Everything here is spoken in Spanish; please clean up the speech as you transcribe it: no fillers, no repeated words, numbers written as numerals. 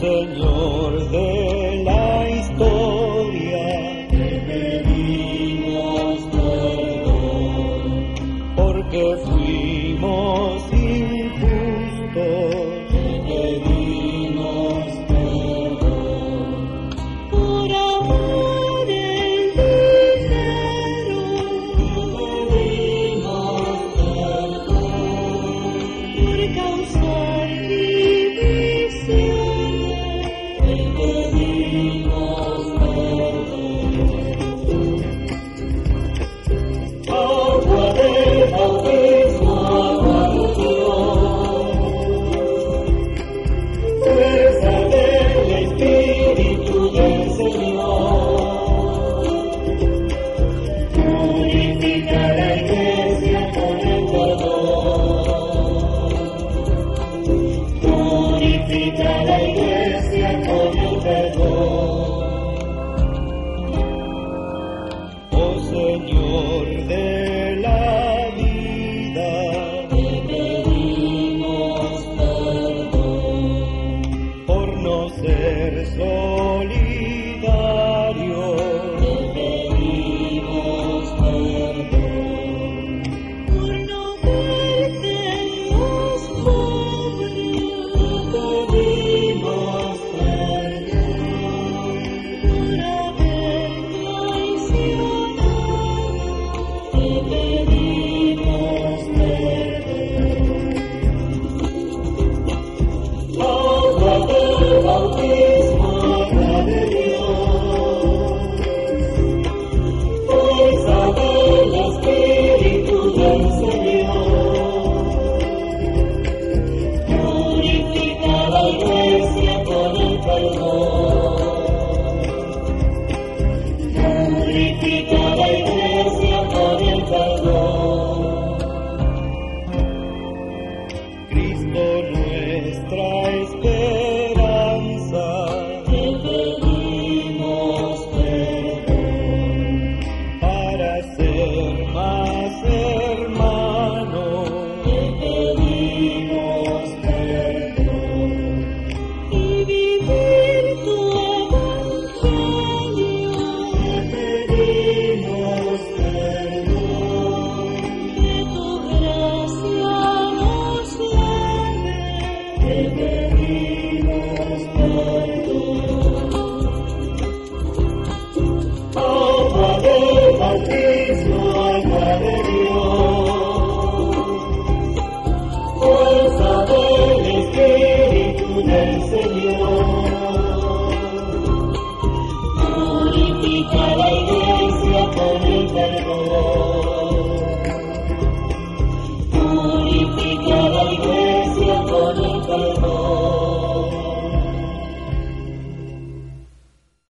Señor de la historia, te pedimos perdón, porque fuimos injustos. te pedimos perdón, Por amor el dinero, te pedimos perdón, por causar divisiones, te pedimos perdón. Agua de bautismo, agua de Dios, fuerza del Espíritu del Señor, purifica la iglesia con el perdón, purifica la iglesia con el perdón. Oh Señor de la vida, Te pedimos perdón, por no ser solidarios, te pedimos perdón, por no verte en los pobres, te pedimos perdón, por haber traicionado. te pedimos perdón. Agua del bautismo, agua de Dios, fuerza del Espíritu del Señor, purifica la iglesia con el perdón, purifica la iglesia con el perdón. Cristo nuestra esperanza, Te pedimos perdón, para ser más hermanos. te pedimos perdón, Y vivir tu evangelio, te pedimos perdón, que tu gracia nos lleve. te pedimos perdón. Agua del bautismo, agua de Dios, fuerza del Espíritu del Señor, purifica la